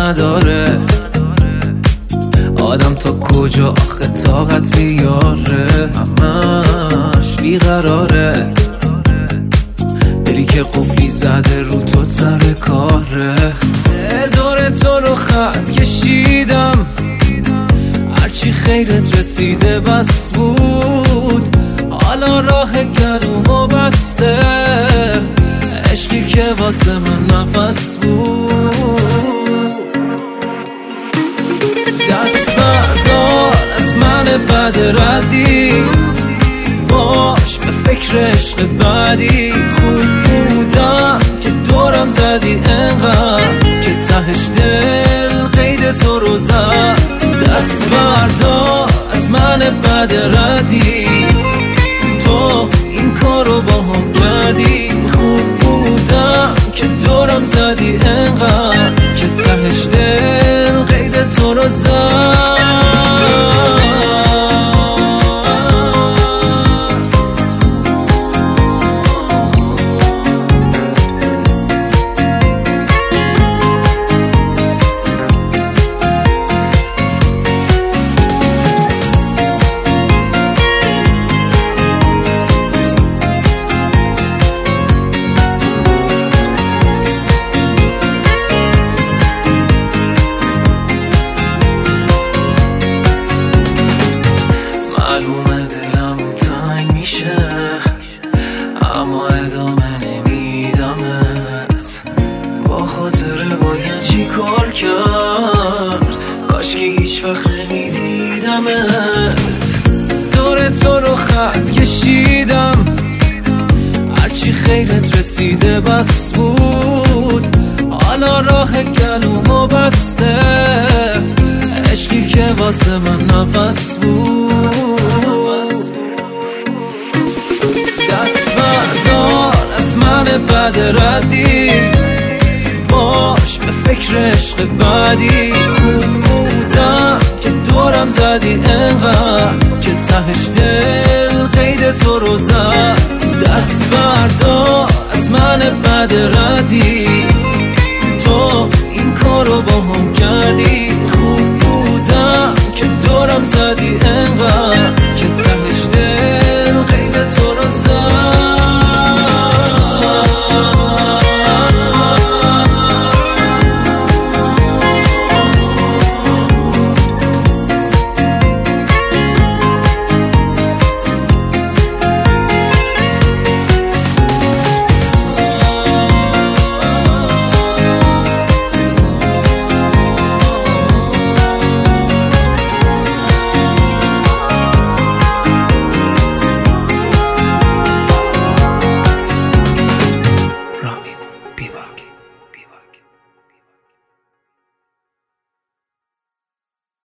نداره. آدم تا کجا آخه طاقت بیاره، همش بیقراره. دلی که قفلی زده رو تو سر کاره. دور تو رو خط کشیدم، هرچی خیرت رسیده بس بود. حالا راه گلومو بسته، عشقی که واسه من نفس بود. دست بردار از من بد ردی، باش به فکر عشق بعدی. خوب بودم که دورم زدی انقدر که تهش دل قید تو رو زد. دست بردار از من بد ردی، تو این کارو با هم کردی. خوب بودم که دورم زدی انقدر که تهش دل قید تو رو زد. معلومه دلم تنگ میشه، اما ادامه نمیدمت. با خاطر باید چی کار کرد، کاش که هیچ وقت نمیدیدمت. دور تو رو خط کشیدم، هرچی خیرت رسیده بس بود. حالا راه گلومو بسته، عشقی که واسه من نفس بود. دست بردار از من بد ردی، باش به فکر عشق بعدی. خوب بودم که دورم زدی انقدر که تهش دل قید تو رو زد. دست بردار از من بد ردی، تو این کارو با هم کردی. خوب بودم که دورم زدی انقدر